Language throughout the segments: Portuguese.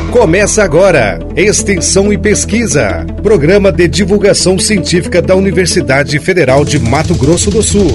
Começa agora, Extensão e Pesquisa, programa de divulgação científica da Universidade Federal de Mato Grosso do Sul.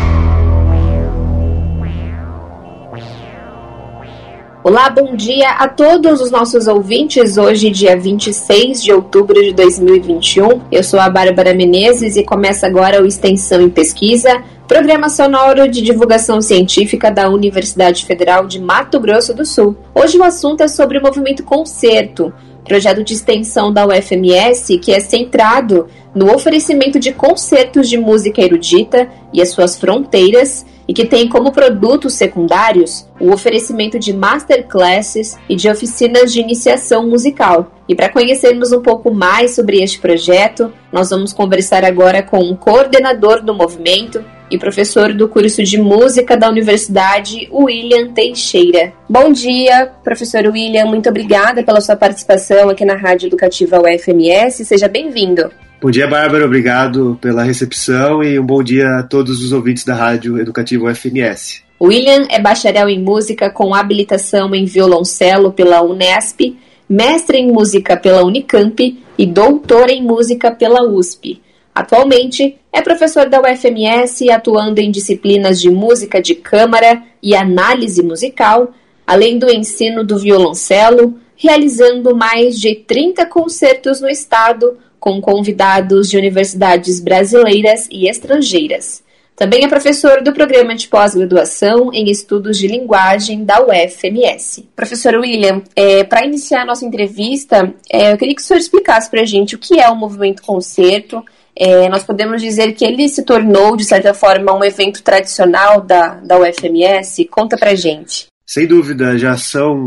Olá, bom dia a todos os nossos ouvintes. Hoje, dia 26 de outubro de 2021. Eu sou a Bárbara Menezes e começa agora o Extensão e Pesquisa, programa sonoro de divulgação científica da Universidade Federal de Mato Grosso do Sul. Hoje o assunto é sobre o movimento Concerto, projeto de extensão da UFMS que é centrado no oferecimento de concertos de música erudita e as suas fronteiras, e que tem como produtos secundários o oferecimento de masterclasses e de oficinas de iniciação musical. E para conhecermos um pouco mais sobre este projeto, nós vamos conversar agora com o coordenador do movimento e professor do curso de música da Universidade, William Teixeira. Bom dia, professor William, muito obrigada pela sua participação aqui na Rádio Educativa UFMS, seja bem-vindo. Bom dia, Bárbara, obrigado pela recepção e um bom dia a todos os ouvintes da Rádio Educativa UFMS. William é bacharel em música com habilitação em violoncelo pela Unesp, mestre em música pela Unicamp e doutor em música pela USP. Atualmente é professor da UFMS, atuando em disciplinas de música de câmara e análise musical, além do ensino do violoncelo, realizando mais de 30 concertos no estado, com convidados de universidades brasileiras e estrangeiras. Também é professor do programa de pós-graduação em estudos de linguagem da UFMS. Professor William, para iniciar a nossa entrevista, eu queria que o senhor explicasse para a gente o que é o movimento Concerto. Nós podemos dizer que ele se tornou, de certa forma, um evento tradicional da UFMS? Conta para a gente. Sem dúvida, já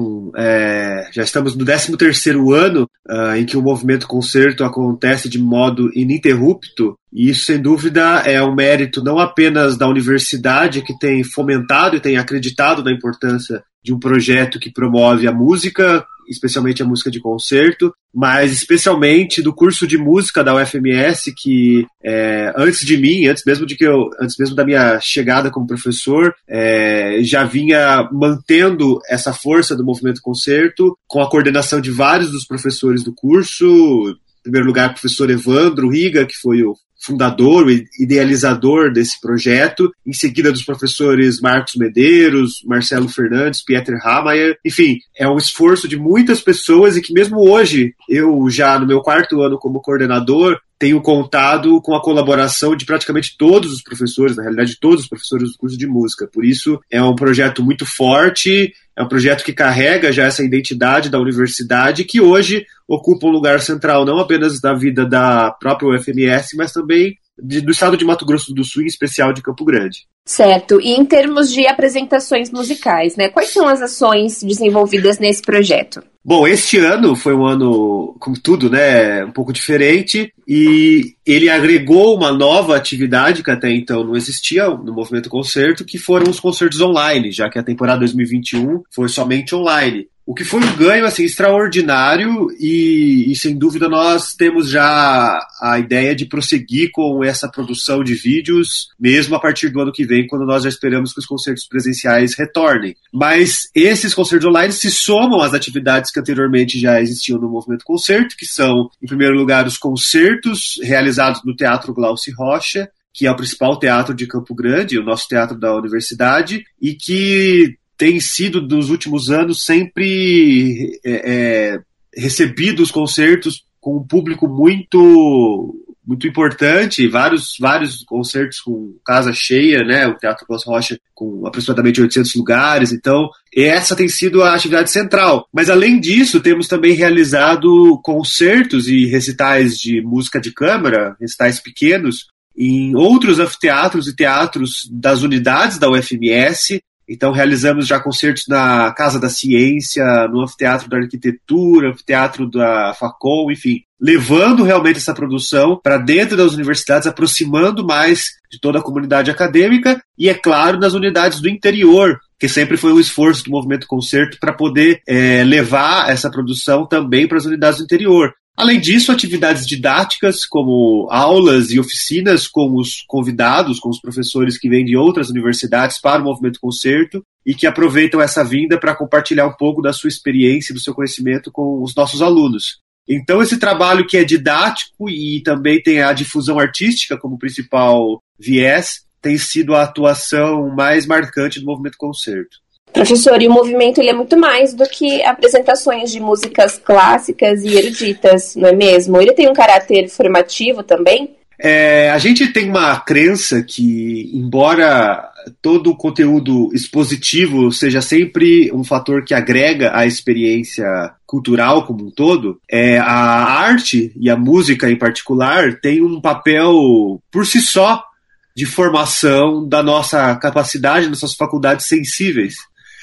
estamos no 13º ano em que o movimento Concerto acontece de modo ininterrupto, e isso, sem dúvida, é um mérito não apenas da universidade, que tem fomentado e tem acreditado na importância de um projeto que promove a música, especialmente a música de concerto, mas especialmente do curso de música da UFMS, que antes de mim, antes mesmo da minha chegada como professor, já vinha mantendo essa força do movimento Concerto, com a coordenação de vários dos professores do curso. Em primeiro lugar, o professor Evandro Riga, que foi o fundador e idealizador desse projeto, em seguida dos professores Marcos Medeiros, Marcelo Fernandes, Pieter Hamayer. Enfim, é um esforço de muitas pessoas e que mesmo hoje, eu já no meu 4º ano como coordenador, tenho contado com a colaboração de praticamente todos os professores, na realidade todos os professores do curso de música. Por isso, é um projeto muito forte, é um projeto que carrega já essa identidade da universidade, que hoje ocupa um lugar central não apenas da vida da própria UFMS, mas também do estado de Mato Grosso do Sul, em especial de Campo Grande. Certo. E em termos de apresentações musicais, quais são as ações desenvolvidas nesse projeto? Bom, este ano foi um ano, como tudo, um pouco diferente, e ele agregou uma nova atividade que até então não existia no Movimento Concerto, que foram os concertos online, já que a temporada 2021 foi somente online. O que foi um ganho extraordinário e, sem dúvida, nós temos já a ideia de prosseguir com essa produção de vídeos, mesmo a partir do ano que vem, quando nós já esperamos que os concertos presenciais retornem. Mas esses concertos online se somam às atividades que anteriormente já existiam no Movimento Concerto, que são, em primeiro lugar, os concertos realizados no Teatro Glauci Rocha, que é o principal teatro de Campo Grande, o nosso teatro da universidade, e que tem sido, nos últimos anos, sempre recebido os concertos com um público muito importante, vários concertos com casa cheia, o Teatro Glauci Rocha com aproximadamente 800 lugares. Então, essa tem sido a atividade central. Mas, além disso, temos também realizado concertos e recitais de música de câmara, recitais pequenos, em outros anfiteatros e teatros das unidades da UFMS. Então, realizamos já concertos na Casa da Ciência, no Anfiteatro da Arquitetura, Anfiteatro da Facom, enfim, levando realmente essa produção para dentro das universidades, aproximando mais de toda a comunidade acadêmica e, é claro, nas unidades do interior, que sempre foi um esforço do Movimento Concerto para poder levar essa produção também para as unidades do interior. Além disso, atividades didáticas, como aulas e oficinas com os convidados, com os professores que vêm de outras universidades para o Movimento Concerto e que aproveitam essa vinda para compartilhar um pouco da sua experiência e do seu conhecimento com os nossos alunos. Então, esse trabalho que é didático e também tem a difusão artística como principal viés, tem sido a atuação mais marcante do Movimento Concerto. Professor, e o movimento ele é muito mais do que apresentações de músicas clássicas e eruditas, não é mesmo? Ele tem um caráter formativo também? A gente tem uma crença que, embora todo o conteúdo expositivo seja sempre um fator que agrega à experiência cultural como um todo, a arte e a música em particular tem um papel por si só de formação da nossa capacidade, nossas faculdades sensíveis.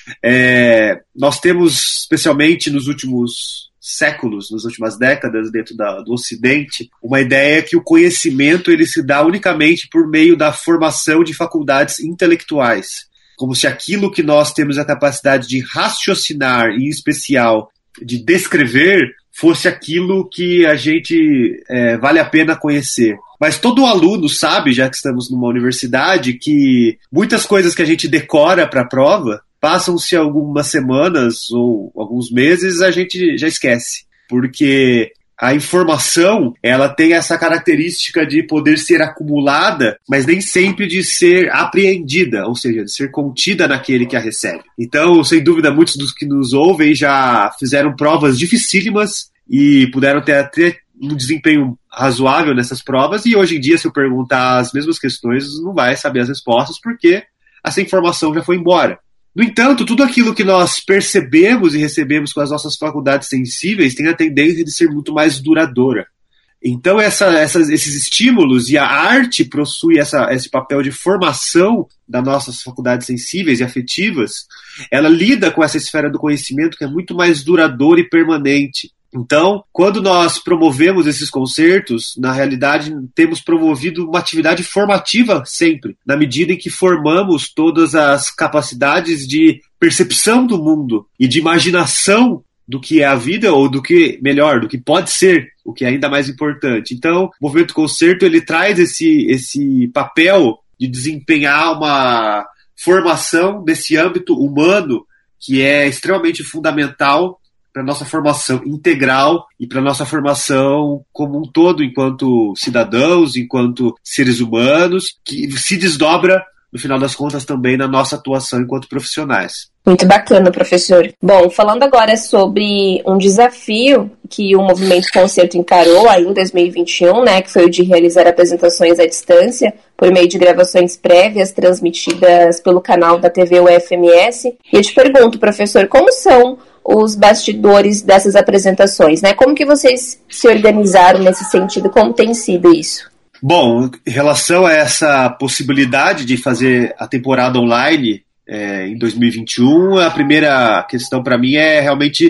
Nós temos, especialmente nos últimos séculos, nas últimas décadas, dentro do Ocidente, uma ideia que o conhecimento ele se dá unicamente por meio da formação de faculdades intelectuais, como se aquilo que nós temos a capacidade de raciocinar, em especial de descrever, fosse aquilo que a gente vale a pena conhecer. Mas todo aluno sabe, já que estamos numa universidade, que muitas coisas que a gente decora para a prova, passam-se algumas semanas ou alguns meses, a gente já esquece. Porque a informação, ela tem essa característica de poder ser acumulada, mas nem sempre de ser apreendida, ou seja, de ser contida naquele que a recebe. Então, sem dúvida, muitos dos que nos ouvem já fizeram provas dificílimas e puderam ter até um desempenho razoável nessas provas, e hoje em dia, se eu perguntar as mesmas questões, não vai saber as respostas, porque essa informação já foi embora. No entanto, tudo aquilo que nós percebemos e recebemos com as nossas faculdades sensíveis tem a tendência de ser muito mais duradoura. Então, esses estímulos, e a arte possui esse papel de formação das nossas faculdades sensíveis e afetivas, ela lida com essa esfera do conhecimento que é muito mais duradoura e permanente. Então, quando nós promovemos esses concertos, na realidade, temos promovido uma atividade formativa sempre, na medida em que formamos todas as capacidades de percepção do mundo e de imaginação do que é a vida, ou do que, melhor, do que pode ser, o que é ainda mais importante. Então, o Movimento Concerto, ele traz esse papel de desempenhar uma formação nesse âmbito humano que é extremamente fundamental para a nossa formação integral e para a nossa formação como um todo, enquanto cidadãos, enquanto seres humanos, que se desdobra, no final das contas, também na nossa atuação enquanto profissionais. Muito bacana, professor. Bom, falando agora sobre um desafio que o Movimento Concerto encarou aí em 2021, né, que foi o de realizar apresentações à distância por meio de gravações prévias transmitidas pelo canal da TV UFMS. E eu te pergunto, professor, como são os bastidores dessas apresentações, né? Como que vocês se organizaram nesse sentido? Como tem sido isso? Bom, em relação a essa possibilidade de fazer a temporada online em 2021, a primeira questão para mim é realmente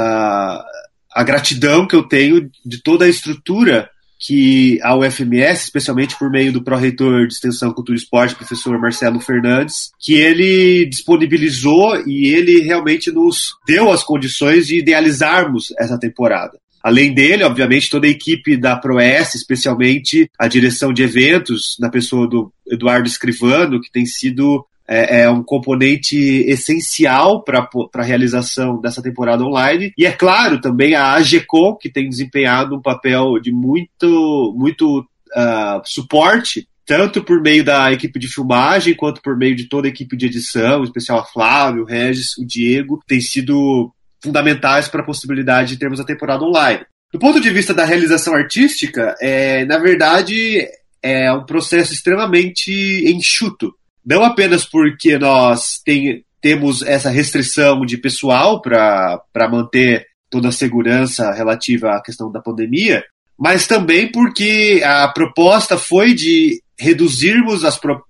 a gratidão que eu tenho de toda a estrutura que a UFMS, especialmente por meio do pró-reitor de Extensão, Cultura e Esporte, professor Marcelo Fernandes, que ele disponibilizou e ele realmente nos deu as condições de idealizarmos essa temporada. Além dele, obviamente, toda a equipe da ProES, especialmente a direção de eventos, na pessoa do Eduardo Escrivano, que tem sido um componente essencial para a realização dessa temporada online. E, é claro, também a AGECOM, que tem desempenhado um papel de muito suporte, tanto por meio da equipe de filmagem, quanto por meio de toda a equipe de edição, em especial a Flávio, o Regis, o Diego, tem sido fundamentais para a possibilidade de termos a temporada online. Do ponto de vista da realização artística, na verdade, é um processo extremamente enxuto. Não apenas porque nós temos essa restrição de pessoal para manter toda a segurança relativa à questão da pandemia, mas também porque a proposta foi de reduzirmos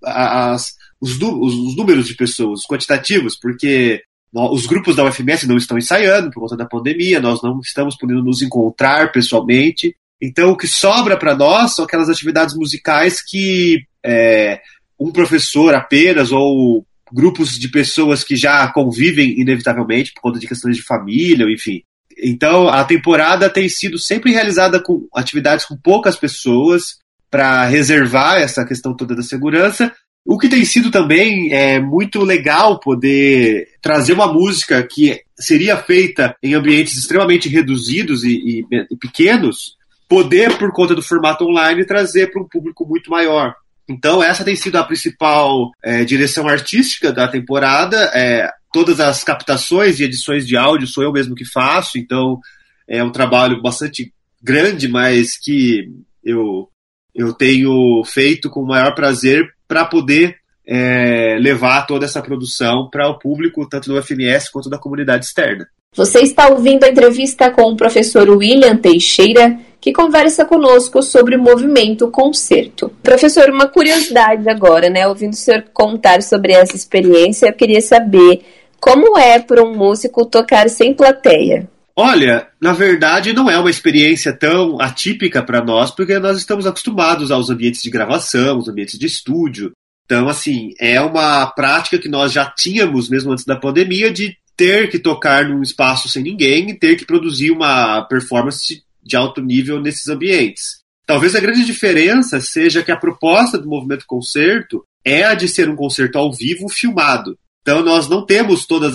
os números de pessoas, os quantitativos, porque os grupos da UFMS não estão ensaiando por conta da pandemia, nós não estamos podendo nos encontrar pessoalmente. Então, o que sobra para nós são aquelas atividades musicais que um professor apenas ou grupos de pessoas que já convivem inevitavelmente por conta de questões de família, enfim, Então, a temporada tem sido sempre realizada com atividades com poucas pessoas, para reservar essa questão toda da segurança. O que tem sido também muito legal poder trazer uma música que seria feita em ambientes extremamente reduzidos e pequenos, poder, por conta do formato online, trazer para um público muito maior. Então, essa tem sido a principal direção artística da temporada. Todas as captações e edições de áudio sou eu mesmo que faço, então é um trabalho bastante grande, mas que eu tenho feito com o maior prazer para poder levar toda essa produção para o público, tanto do UFMS quanto da comunidade externa. Você está ouvindo a entrevista com o professor William Teixeira, que conversa conosco sobre o movimento Concerto. Professor, uma curiosidade agora, né? Ouvindo o senhor contar sobre essa experiência, eu queria saber como é para um músico tocar sem plateia. Olha, na verdade não é uma experiência tão atípica para nós, porque nós estamos acostumados aos ambientes de gravação, aos ambientes de estúdio. Então, assim, é uma prática que nós já tínhamos, mesmo antes da pandemia, de ter que tocar num espaço sem ninguém e ter que produzir uma performance de alto nível nesses ambientes. Talvez a grande diferença seja que a proposta do Movimento Concerto é a de ser um concerto ao vivo filmado. Então nós não temos todos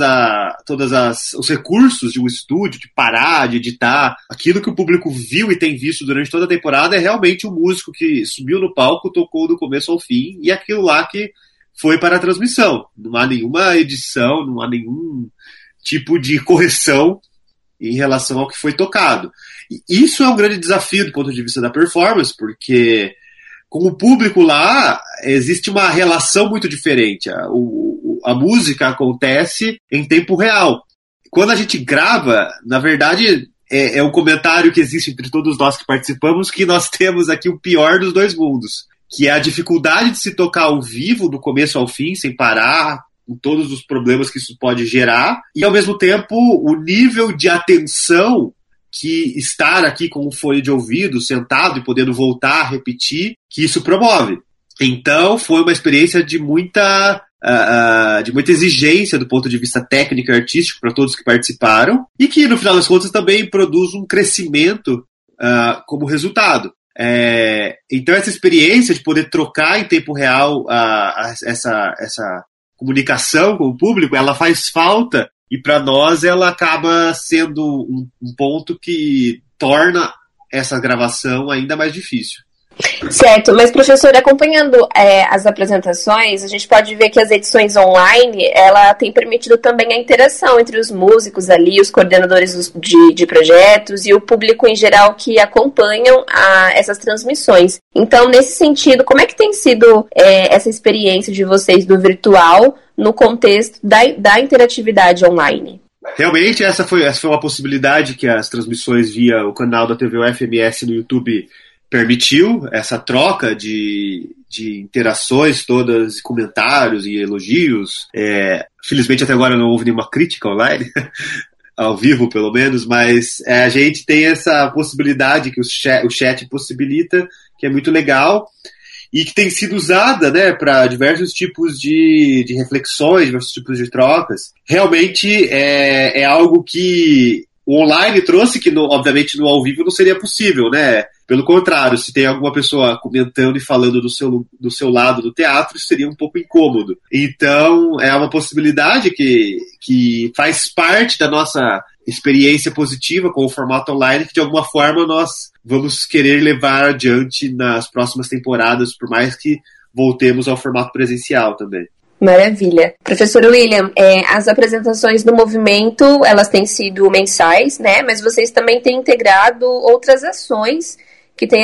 os recursos de um estúdio, de parar, de editar. Aquilo que o público viu e tem visto durante toda a temporada é realmente um músico que subiu no palco, tocou do começo ao fim, e aquilo lá que foi para a transmissão. Não há nenhuma edição, não há nenhum tipo de correção em relação ao que foi tocado. E isso é um grande desafio do ponto de vista da performance, porque com o público lá existe uma relação muito diferente. A música acontece em tempo real. Quando a gente grava, na verdade, é um comentário que existe entre todos nós que participamos, que nós temos aqui o pior dos dois mundos, que é a dificuldade de se tocar ao vivo, do começo ao fim, sem parar, com todos os problemas que isso pode gerar, e ao mesmo tempo o nível de atenção que estar aqui com um fone de ouvido, sentado e podendo voltar a repetir, que isso promove. Então foi uma experiência de muita exigência do ponto de vista técnico e artístico para todos que participaram, e que no final das contas também produz um crescimento como resultado. Então essa experiência de poder trocar em tempo real essa comunicação com o público, ela faz falta, e para nós ela acaba sendo um ponto que torna essa gravação ainda mais difícil. Certo, mas professor, acompanhando as apresentações, a gente pode ver que as edições online, ela tem permitido também a interação entre os músicos ali, os coordenadores de projetos e o público em geral que acompanham essas transmissões. Então, nesse sentido, como é que tem sido essa experiência de vocês do virtual no contexto da interatividade online? Realmente, essa foi uma possibilidade que as transmissões via o canal da TV UFMS no YouTube permitiu, essa troca de interações todas, comentários e elogios. Felizmente até agora não houve nenhuma crítica online, ao vivo pelo menos, mas a gente tem essa possibilidade que o chat possibilita, que é muito legal, e que tem sido usada, né, para diversos tipos de reflexões, diversos tipos de trocas. Realmente é algo que o online trouxe, que obviamente no ao vivo não seria possível, né? Pelo contrário, se tem alguma pessoa comentando e falando do seu lado do teatro, isso seria um pouco incômodo. Então, é uma possibilidade que faz parte da nossa experiência positiva com o formato online, que de alguma forma nós vamos querer levar adiante nas próximas temporadas, por mais que voltemos ao formato presencial também. Maravilha. Professor William, as apresentações do movimento, elas têm sido mensais, né? Mas vocês também têm integrado outras ações que têm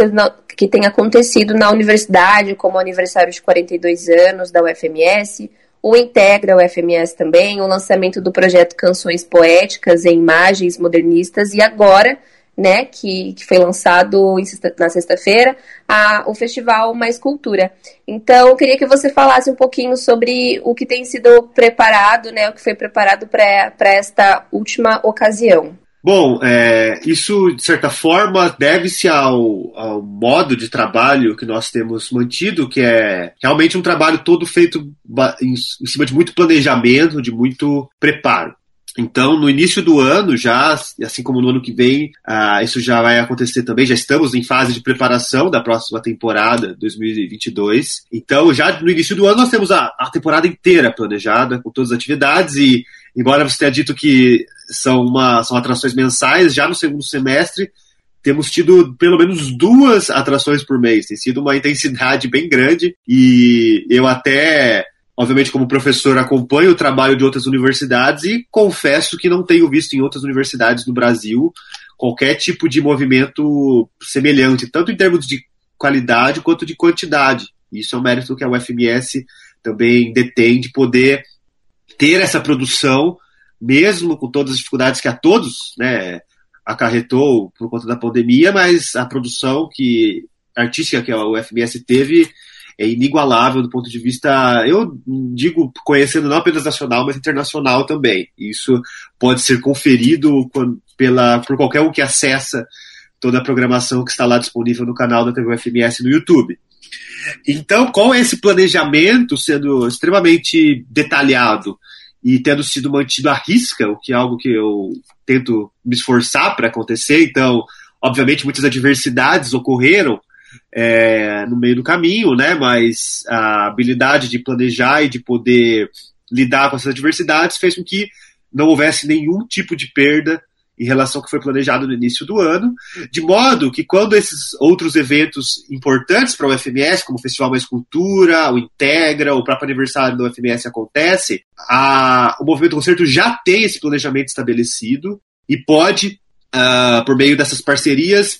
acontecido na universidade, como o aniversário de 42 anos da UFMS, o Integra UFMS também, o lançamento do projeto Canções Poéticas em Imagens Modernistas, e agora, né, que foi lançado na sexta-feira, o Festival Mais Cultura. Então, eu queria que você falasse um pouquinho sobre o que tem sido preparado, né, o que foi preparado para esta última ocasião. Bom, isso, de certa forma, deve-se ao modo de trabalho que nós temos mantido, que é realmente um trabalho todo feito em cima de muito planejamento, de muito preparo. Então, no início do ano, já, assim como no ano que vem, isso já vai acontecer também. Já estamos em fase de preparação da próxima temporada, 2022. Então, já no início do ano, nós temos a temporada inteira planejada, com todas as atividades. E, embora você tenha dito que são atrações mensais, já no segundo semestre, temos tido pelo menos 2 atrações por mês. Tem sido uma intensidade bem grande. E eu até... Obviamente, como professor, acompanho o trabalho de outras universidades e confesso que não tenho visto em outras universidades do Brasil qualquer tipo de movimento semelhante, tanto em termos de qualidade quanto de quantidade. Isso é um mérito que a UFMS também detém, de poder ter essa produção, mesmo com todas as dificuldades que a todos, né, acarretou por conta da pandemia, mas a produção artística que a UFMS teve é inigualável do ponto de vista, eu digo, conhecendo não apenas nacional, mas internacional também. Isso pode ser conferido por qualquer um que acessa toda a programação que está lá disponível no canal da TV UFMS no YouTube. Então, com esse planejamento sendo extremamente detalhado e tendo sido mantido à risca, o que é algo que eu tento me esforçar para acontecer, então, obviamente, muitas adversidades ocorreram no meio do caminho, né? Mas a habilidade de planejar e de poder lidar com essas adversidades fez com que não houvesse nenhum tipo de perda em relação ao que foi planejado no início do ano, de modo que quando esses outros eventos importantes para o UFMS, como o Festival Mais Cultura, o Integra, o próprio aniversário da UFMS acontece, o Movimento Concerto já tem esse planejamento estabelecido e pode, por meio dessas parcerias,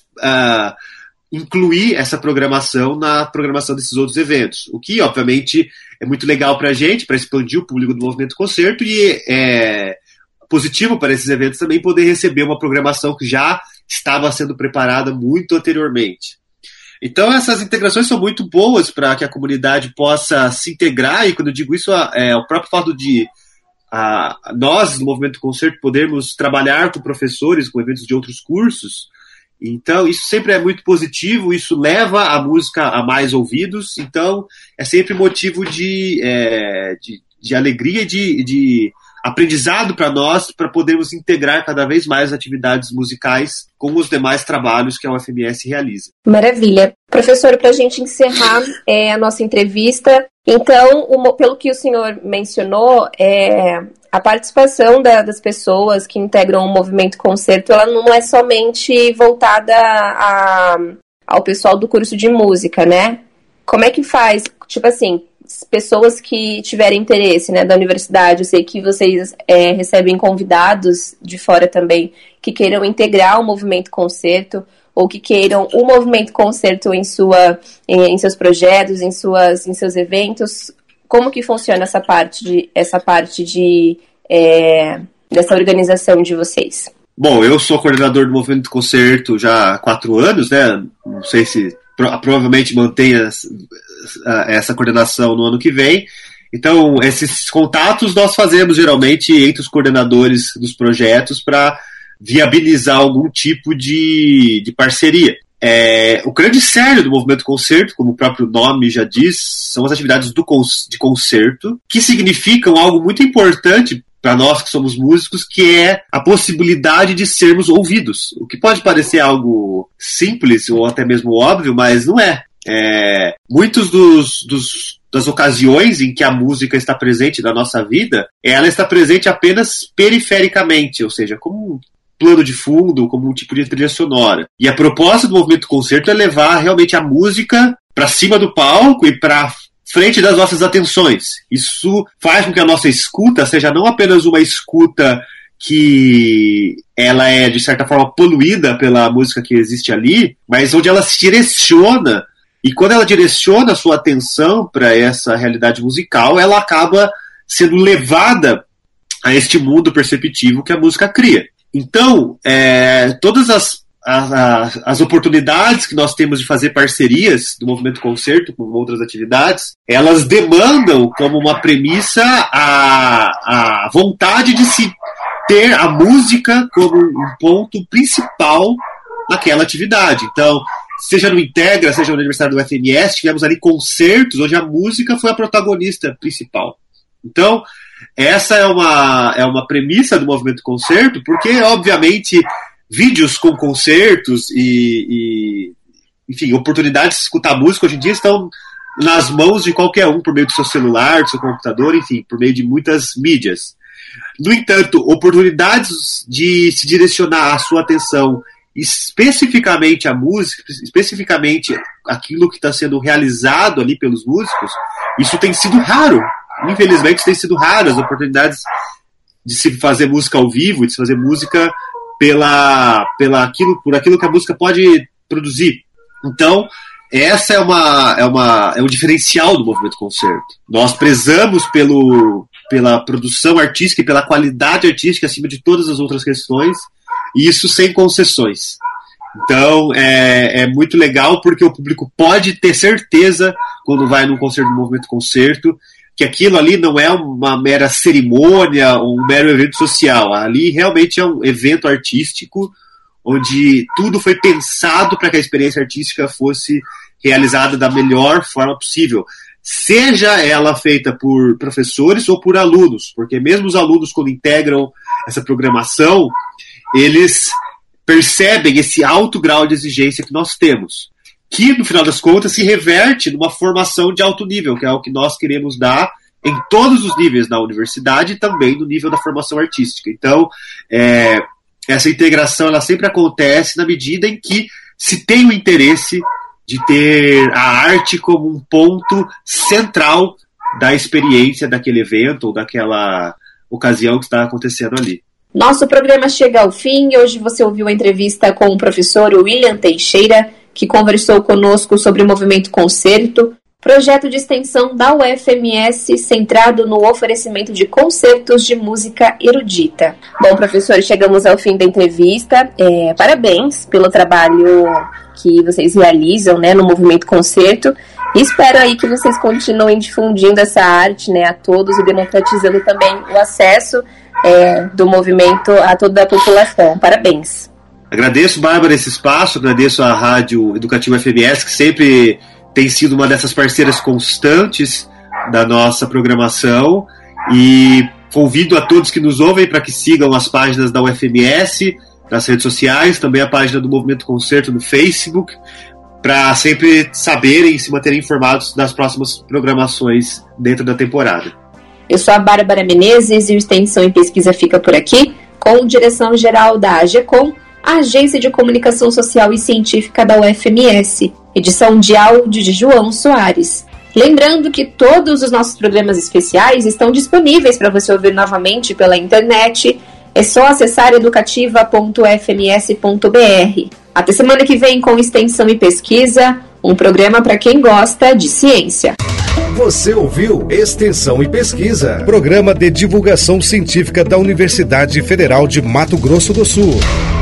incluir essa programação na programação desses outros eventos, o que, obviamente, é muito legal para a gente, para expandir o público do Movimento Concerto, e é positivo para esses eventos também poder receber uma programação que já estava sendo preparada muito anteriormente. Então, essas integrações são muito boas para que a comunidade possa se integrar, e quando eu digo isso, o próprio fato de nós, do Movimento Concerto, podermos trabalhar com professores, com eventos de outros cursos. Então, isso sempre é muito positivo, isso leva a música a mais ouvidos, então é sempre motivo de alegria e de aprendizado para nós, para podermos integrar cada vez mais atividades musicais com os demais trabalhos que a UFMS realiza. Maravilha. Professor, para a gente encerrar a nossa entrevista, então, pelo que o senhor mencionou, a participação das pessoas que integram o Movimento Concerto, ela não é somente voltada ao pessoal do curso de música, né? Como é que faz? Tipo assim, pessoas que tiverem interesse, né, da universidade, eu sei que vocês recebem convidados de fora também, que queiram integrar o Movimento Concerto, ou que queiram o Movimento Concerto em seus projetos, em seus eventos. Como que funciona essa parte dessa organização de vocês? Bom, eu sou coordenador do Movimento Concerto já há 4 anos, né? Não sei se provavelmente mantenha essa coordenação no ano que vem. Então, esses contatos nós fazemos geralmente entre os coordenadores dos projetos para viabilizar algum tipo de parceria. O grande cerne do Movimento Concerto, como o próprio nome já diz, são as atividades de concerto, que significam algo muito importante para nós que somos músicos, que é a possibilidade de sermos ouvidos. O que pode parecer algo simples ou até mesmo óbvio, mas não é. Muitos das ocasiões em que a música está presente na nossa vida, ela está presente apenas perifericamente, ou seja, como um plano de fundo, como um tipo de trilha sonora. E a proposta do Movimento Concerto é levar realmente a música para cima do palco e para frente das nossas atenções. Isso faz com que a nossa escuta seja não apenas uma escuta que ela é, de certa forma, poluída pela música que existe ali, mas onde ela se direciona, e quando ela direciona a sua atenção para essa realidade musical, ela acaba sendo levada a este mundo perceptivo que a música cria. Então, todas as oportunidades que nós temos de fazer parcerias do Movimento Concerto com outras atividades, elas demandam como uma premissa a vontade de se ter a música como um ponto principal naquela atividade. Então, seja no Integra, seja no aniversário do UFMS, tivemos ali concertos onde a música foi a protagonista principal. Então, essa é uma premissa do movimento concerto, porque, obviamente, vídeos com concertos enfim, oportunidades de escutar música hoje em dia estão nas mãos de qualquer um, por meio do seu celular, do seu computador, enfim, por meio de muitas mídias. No entanto, oportunidades de se direcionar a sua atenção especificamente à música, especificamente aquilo que está sendo realizado ali pelos músicos, isso tem sido raro. Infelizmente, tem sido raro as oportunidades de se fazer música ao vivo, de se fazer música por aquilo que a música pode produzir. Então, essa é um diferencial do movimento concerto. Nós prezamos pela produção artística e pela qualidade artística acima de todas as outras questões, e isso sem concessões. Então, é muito legal porque o público pode ter certeza, quando vai num concerto do movimento concerto, que aquilo ali não é uma mera cerimônia ou um mero evento social. Ali realmente é um evento artístico onde tudo foi pensado para que a experiência artística fosse realizada da melhor forma possível, seja ela feita por professores ou por alunos, porque mesmo os alunos, quando integram essa programação, eles percebem esse alto grau de exigência que nós temos, que no final das contas se reverte numa formação de alto nível, que é o que nós queremos dar em todos os níveis da universidade e também no nível da formação artística. Então, essa integração ela sempre acontece na medida em que se tem o interesse de ter a arte como um ponto central da experiência daquele evento ou daquela ocasião que está acontecendo ali. Nosso programa chega ao fim e hoje você ouviu a entrevista com o professor William Teixeira, que conversou conosco sobre o movimento concerto, projeto de extensão da UFMS centrado no oferecimento de concertos de música erudita. Bom, professor, chegamos ao fim da entrevista. Parabéns pelo trabalho que vocês realizam, né, no movimento concerto. E espero aí que vocês continuem difundindo essa arte, né, a todos e democratizando também o acesso do movimento a toda a população. Parabéns. Agradeço, Bárbara, esse espaço, agradeço à Rádio Educativa FMS, que sempre tem sido uma dessas parceiras constantes da nossa programação, e convido a todos que nos ouvem para que sigam as páginas da UFMS nas redes sociais, também a página do Movimento Concerto no Facebook, para sempre saberem e se manterem informados das próximas programações dentro da temporada. Eu sou a Bárbara Menezes e o Extensão em Pesquisa fica por aqui, com direção-geral da AGECOM, a Agência de Comunicação Social e Científica da UFMS, edição de áudio de João Soares. Lembrando que todos os nossos programas especiais estão disponíveis para você ouvir novamente pela internet. É só acessar educativa.fms.br. Até semana que vem com Extensão e Pesquisa, um programa para quem gosta de ciência. Você ouviu Extensão e Pesquisa, programa de divulgação científica da Universidade Federal de Mato Grosso do Sul.